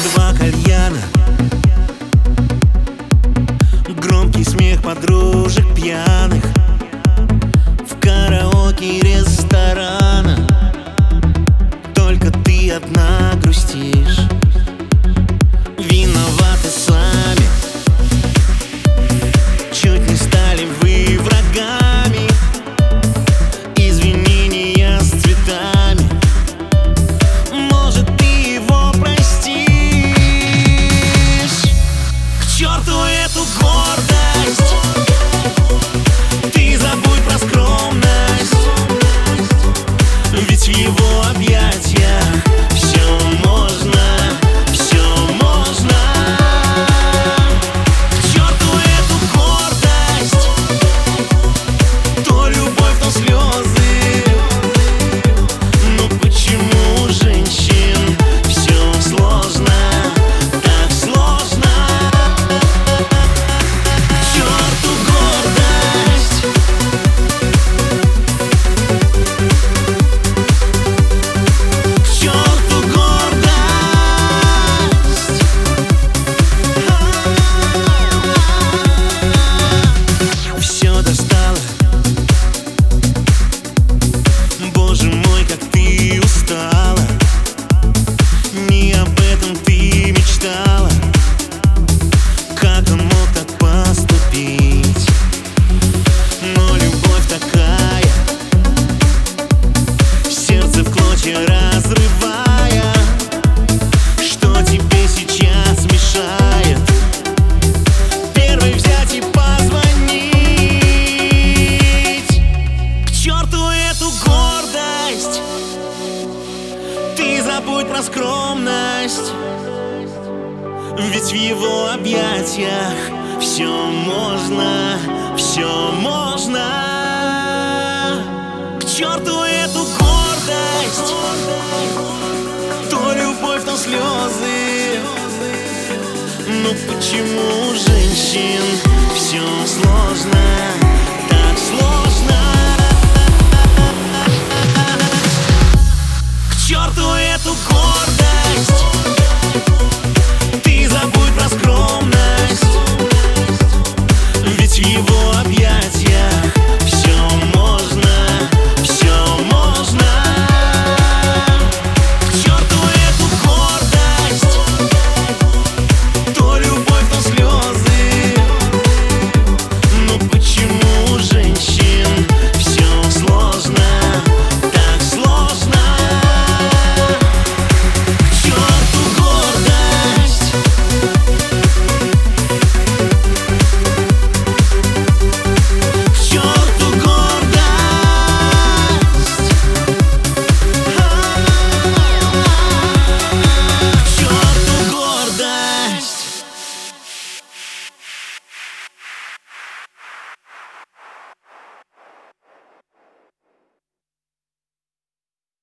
Два кальяна, громкий смех подружек пьяных в караоке ресторана. Только ты одна грустишь. Виноваты сами, чуть не стали вы врагами. Извинения с цветами, может, ты его простишь. К черту эту гордость, ты забудь про скромность, ведь в его объятиях все можно, все можно. К черту эту гордость, то любовь, то слезы. Но почему у женщин все сложно, так сложно? К черту гордость. К черту гордость. Все достало. Боже мой, как ты устала. Не об этом ты мечтала. Как он мог так поступить? Но любовь такая, сердце в клочья разрывая. Что тебе сейчас мешает первой взять и позвонить? К черту эту гордость, ты забудь про скромность, ведь в его объятиях все можно, все можно. К черту эту гордость, то любовь, то слезы. Но почему у женщин все сложно, так сложно? К черту эту гордость.